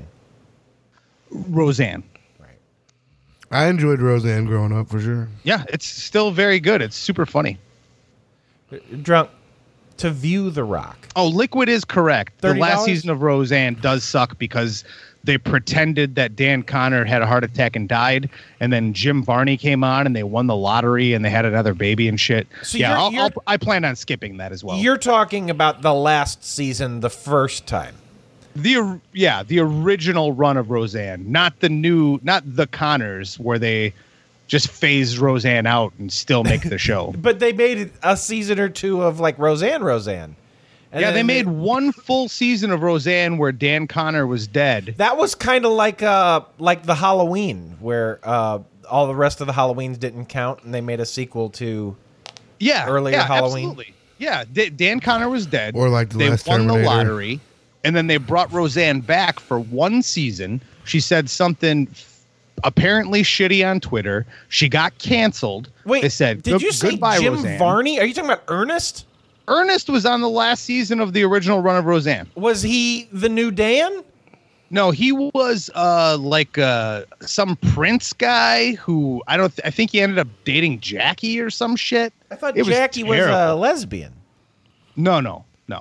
I enjoyed Roseanne growing up for sure. Yeah, it's still very good. It's super funny. Drunk to view The Rock. Oh, Liquid is correct. The $30? last season of Roseanne does suck because they pretended that Dan Connor had a heart attack and died, and then Jim Varney came on and they won the lottery and they had another baby and shit. So yeah, I plan on skipping that as well. You're talking about the last season, the first time. The original run of Roseanne, not the Connors where they just phased Roseanne out and still make the show. But they made a season or two of like Roseanne. And yeah, then they made one full season of Roseanne where Dan Connor was dead. That was kind of like the Halloween, where all the rest of the Halloweens didn't count, and they made a sequel to earlier Halloween. Absolutely. Yeah, Dan Connor was dead. Or like the they last won Terminator. the lottery, and then they brought Roseanne back for one season. She said something apparently shitty on Twitter. She got canceled. Wait, they said, did you say goodbye, Jim Roseanne. Varney? Are you talking about Ernest? Ernest was on the last season of the original run of Roseanne. Was he the new Dan? No, he was some Prince guy who I think he ended up dating Jackie or some shit. I thought It was Jackie was terrible. a lesbian. No.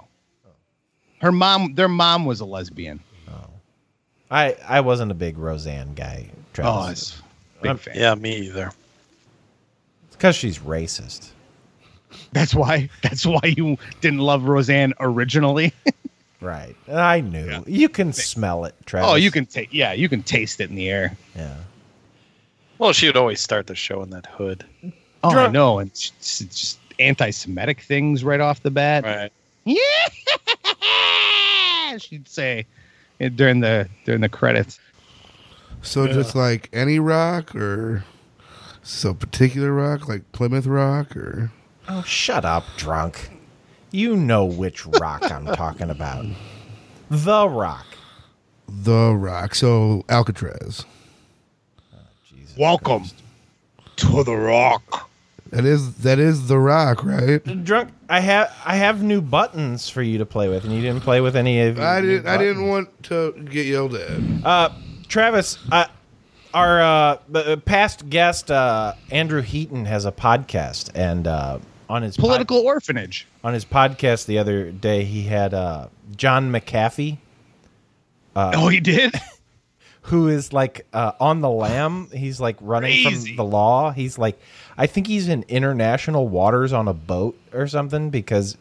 Their mom was a lesbian. I wasn't a big Roseanne guy. Travis. it's big fan. Yeah, me either. It's because she's racist. That's why you didn't love Roseanne originally. Right. I knew. You can smell it, Travis. Oh, you can taste it in the air. Yeah. Well, she would always start the show in that hood. Oh, I know, and it's just anti-Semitic things right off the bat. Right. Yeah, she'd say during the credits. So just like any rock, or so particular rock, like Plymouth Rock, or Oh, shut up, drunk. You know which rock I'm talking about. The Rock. The Rock. So Alcatraz. Welcome to the Rock. That is The Rock, right? Drunk. I have new buttons for you to play with, and you didn't play with any of. I new didn't want to get yelled at. Travis, our past guest Andrew Heaton has a podcast, and on his Political Orphanage. On his podcast the other day, he had John McAfee, He did? Who is like on the lam. He's like running from the law. He's like, I think he's in international waters on a boat or something because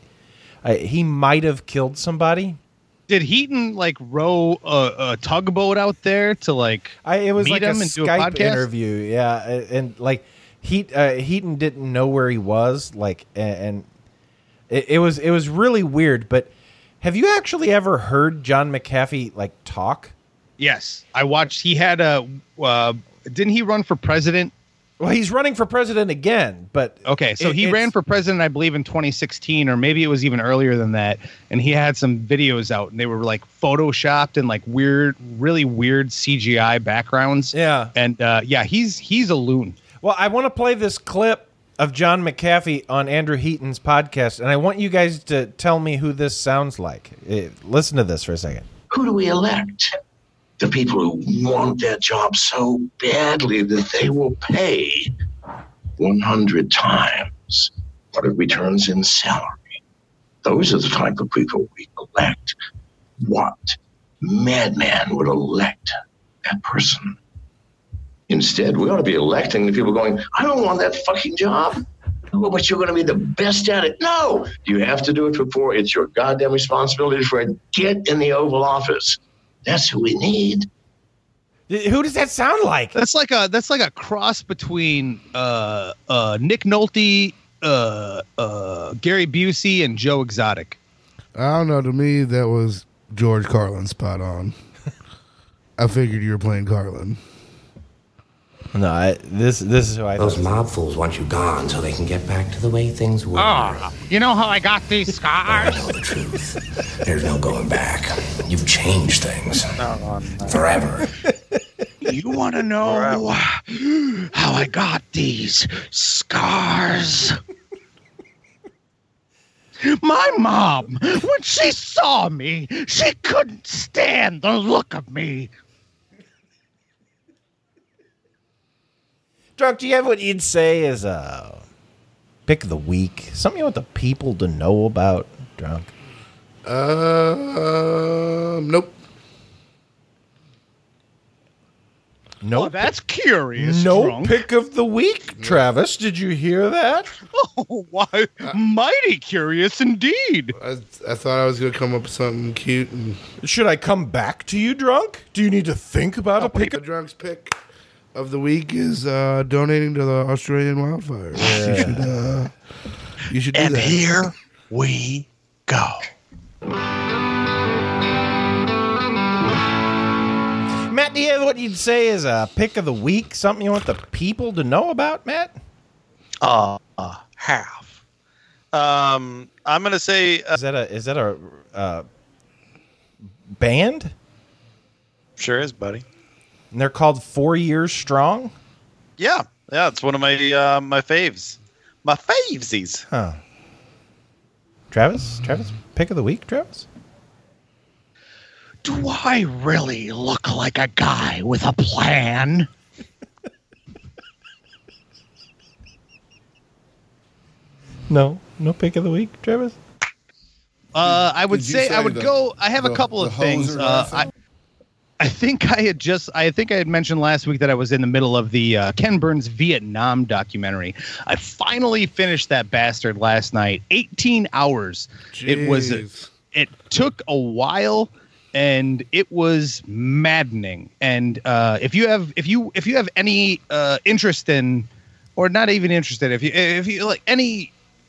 he might have killed somebody. Did Heaton like row a tugboat out there to like it was meet like a him and do a Skype podcast? interview, yeah, and like Heaton didn't know where he was, like, and it was really weird. But have you actually ever heard John McAfee like talk? Yes, I watched. He had didn't he run for president? Well, he's running for president again, but okay, so he ran for president, I believe, in 2016, or maybe it was even earlier than that. And he had some videos out, and they were like photoshopped and like really weird CGI backgrounds. Yeah, and he's a loon. Well, I want to play this clip of John McAfee on Andrew Heaton's podcast, and I want you guys to tell me who this sounds like. Listen to this for a second. Who do we elect? The people who want their job so badly that they will pay 100 times what it returns in salary. Those are the type of people we elect. What madman would elect that person? Instead, we ought to be electing the people going, I don't want that fucking job. Oh, but you're going to be the best at it. No, you have to do it before it's your goddamn responsibility for it. Get in the Oval Office. That's who we need. Who does that sound like? That's like a cross between Nick Nolte, Gary Busey, and Joe Exotic. I don't know. To me, that was George Carlin spot on. I figured you were playing Carlin. No, this is who I Those thought. mob fools want you gone so they can get back to the way things were. You know how I got these scars? I know the truth. There's no going back. You've changed things. Forever. You want to know how I got these scars? My mom, when she saw me, she couldn't stand the look of me. Drunk, do you have what you'd say is a pick of the week? Something you want the people to know about, Drunk? Nope. No, that's curious. No Drunk. pick of the week, Travis. Did you hear that? Oh, why? Mighty curious indeed. I thought I was going to come up with something cute. And Should I come back to you, Drunk? Do you need to think about a pick? The Drunk's pick of the week is donating to the Australian wildfires. Yeah. You should do And that. here we go. Matt, do you have what you'd say is a pick of the week? Something you want the people to know about, Matt? Half. I'm gonna say Is that a band? sure is, buddy. And they're called 4 Years Strong? Yeah, it's one of my my faves. My favesies. Huh. Travis, pick of the week, Travis? Do I really look like a guy with a plan? No pick of the week, Travis? I would Did you say say I would the- go. I have a the- couple the of things. hoser rifle? I think I had mentioned last week that I was in the middle of the Ken Burns Vietnam documentary. I finally finished that bastard last night. 18 hours. Jeez. It took a while, and it was maddening. And if you have any interest in, or not even interested, if you like any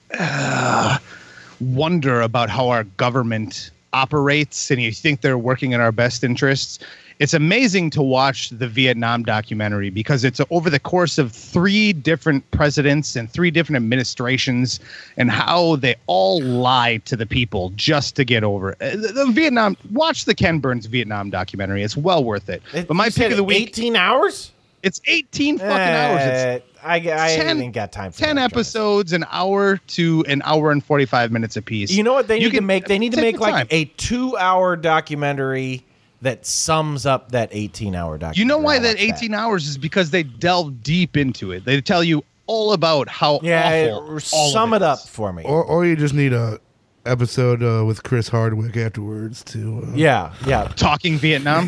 wonder about how our government operates, and you think they're working in our best interests, it's amazing to watch the Vietnam documentary because it's over the course of 3 different presidents and 3 different administrations, and how they all lie to the people just to get over it. Watch the Ken Burns Vietnam documentary. It's well worth it. But my pick of the week, 18 hours? It's 18 fucking hours. It's I ain't got time for 10 that, episodes, an hour to an hour and 45 minutes apiece. You know what they need to make? They need to take make the like time. a 2-hour documentary that sums up that 18-hour documentary. You know why I that like 18 hours is because they delve deep into it. They tell you all about how awful all sum of it up for me. Or you just need a episode with Chris Hardwick afterwards too. Yeah. Talking Vietnam.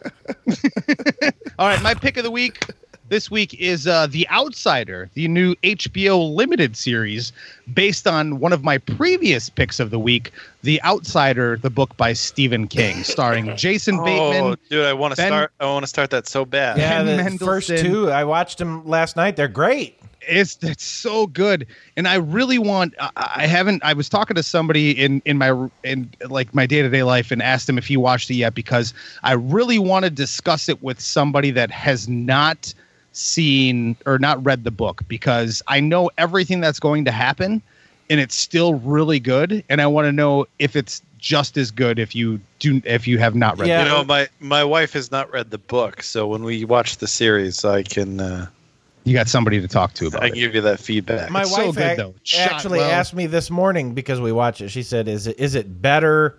All right, my pick of the week this week is The Outsider, the new HBO limited series based on one of my previous picks of the week, The Outsider, the book by Stephen King, starring Jason Bateman. Oh, dude, I want to start that so bad. Yeah, the Mendelsohn. first two, I watched them last night. They're great. It's so good, and I really want. I was talking to somebody in my day-to-day life and asked him if he watched it yet, because I really want to discuss it with somebody that has not seen or not read the book, because I know everything that's going to happen, and it's still really good, and I want to know if it's just as good if you have not read. Yeah, you know, my wife has not read the book, so when we watch the series, I can. You got somebody to talk to about it. I can give you that feedback. My wife actually asked me this morning, because we watched it. She said, "Is it better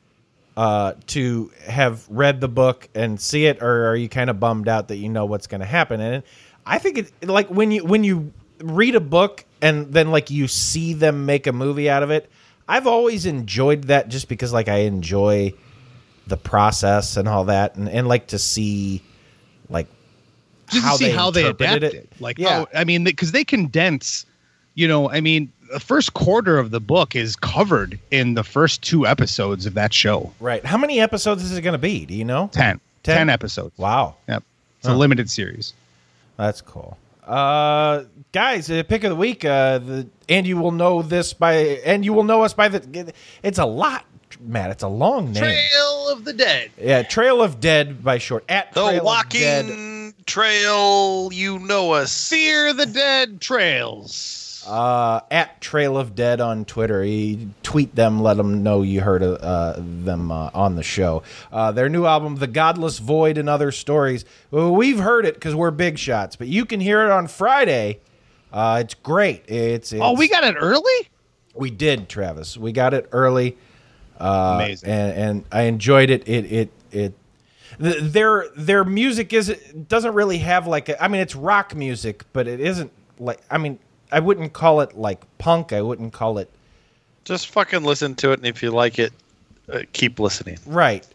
to have read the book and see it, or are you kind of bummed out that you know what's going to happen?" And I think it's like when you read a book and then like you see them make a movie out of it. I've always enjoyed that, just because like I enjoy the process and all that, and like to see like. Just to see how they adapt it. Like, yeah. Because they condense, the first quarter of the book is covered in the first 2 episodes of that show. Right. How many episodes is it going to be? Do you know? 10 episodes. Wow. Yep. It's a limited series. That's cool. Guys, pick of the week. And you will know us by the. It's a lot, Matt. It's a long name. Trail of the Dead. Yeah, Trail of Dead by short. At the Trail Walking Trail, you know us. Fear the Dead Trails. At Trail of Dead on Twitter. You tweet them, let them know you heard them on the show. Their new album, The Godless Void and Other Stories. Well, we've heard it because we're big shots, but you can hear it on Friday. It's great. It's we got it early? We did, Travis. We got it early. Amazing. And I enjoyed it. Their music doesn't really have like it's rock music, but it isn't like I wouldn't call it like punk. I wouldn't call it. Just fucking listen to it, and if you like it, keep listening. Right.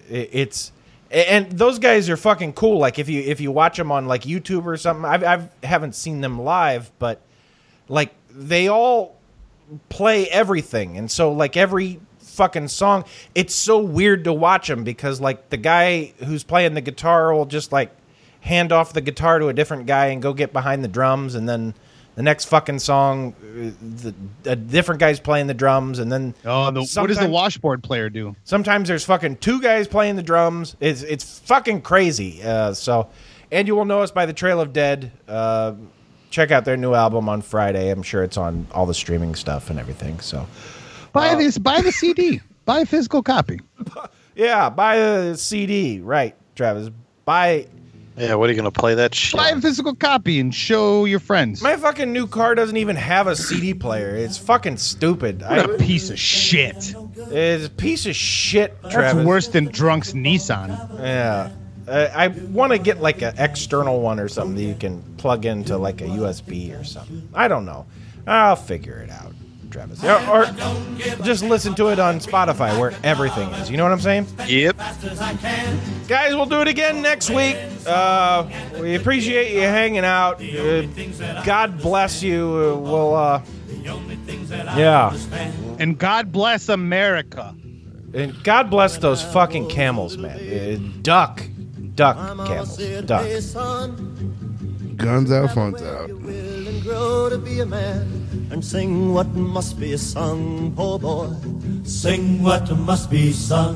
And those guys are fucking cool. Like if you watch them on like YouTube or something, I haven't seen them live, but like they all play everything, and so like every fucking song, it's so weird to watch them, because like the guy who's playing the guitar will just like hand off the guitar to a different guy and go get behind the drums, and then the next fucking song a different guy's playing the drums, and then what does the washboard player do? Sometimes there's fucking 2 guys playing the drums. It's fucking crazy. And you will know us by the Trail of Dead. Check out their new album on Friday. I'm sure it's on all the streaming stuff and everything. So buy the CD. Buy a physical copy. Yeah, buy a CD. Right, Travis. Yeah, what are you going to play that shit? Buy a physical copy and show your friends. My fucking new car doesn't even have a CD player. It's fucking stupid. What a piece of shit. It's a piece of shit, Travis. That's worse than Drunk's Nissan. Yeah. I want to get like an external one or something that you can plug into like a USB or something. I don't know. I'll figure it out, Travis. Or just listen to it on Spotify where everything is. You know what I'm saying? Yep. Guys, we'll do it again next week. We appreciate you hanging out. God bless you. Yeah. And God bless America. And God bless those fucking camels, man. Duck camels. Duck. Guns out, phones out. Grow to be a man and sing what must be sung, poor boy. Sing what must be sung.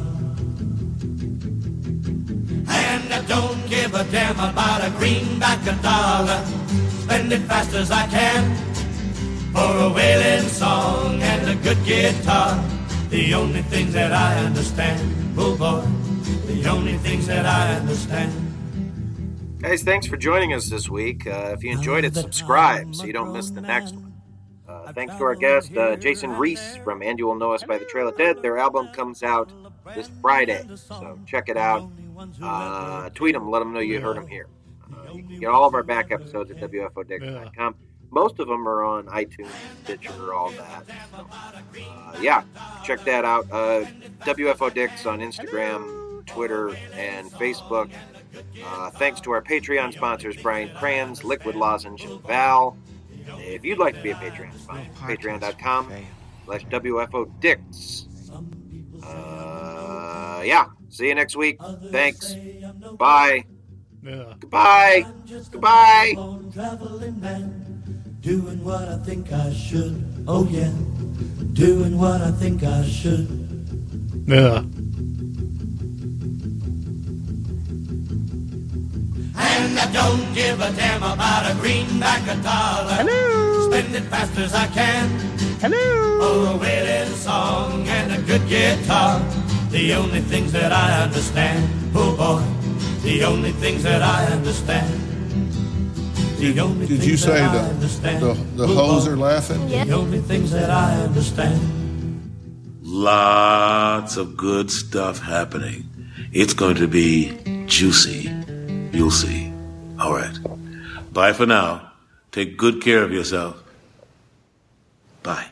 And I don't give a damn about a greenback, a dollar. Spend it fast as I can for a wailing song and a good guitar. The only things that I understand, oh boy, the only things that I understand. Guys, thanks for joining us this week. If you enjoyed it, subscribe so you don't miss the next one. Thanks to our guest, Jason Reese from And You Will Know Us by the Trail of Dead. Their album comes out this Friday, so check it out. Tweet them, let them know you heard them here. You can get all of our back episodes at WFODigger.com. Most of them are on iTunes, Stitcher, all that. So, yeah, check that out. WFO Dicks on Instagram, Twitter, and Facebook. Thanks to our Patreon sponsors, Brian Kranz, Liquid Lozenge, and Val. If you'd like to be a Patreon sponsor, patreon.com/WFO Dicks. Yeah, see you next week. Thanks. Bye. Yeah. Goodbye. Goodbye. Doing what I think I should. Oh yeah. Doing what I think I should. Yeah. And I don't give a damn about a greenback $1. Hello. Spend it fast as I can. Hello. For a wailing song and a good guitar. The only things that I understand. Oh boy. The only things that I understand. Did you say the hoes are laughing? The only things that I understand. Lots of good stuff happening. It's going to be juicy. You'll see. All right. Bye for now. Take good care of yourself. Bye.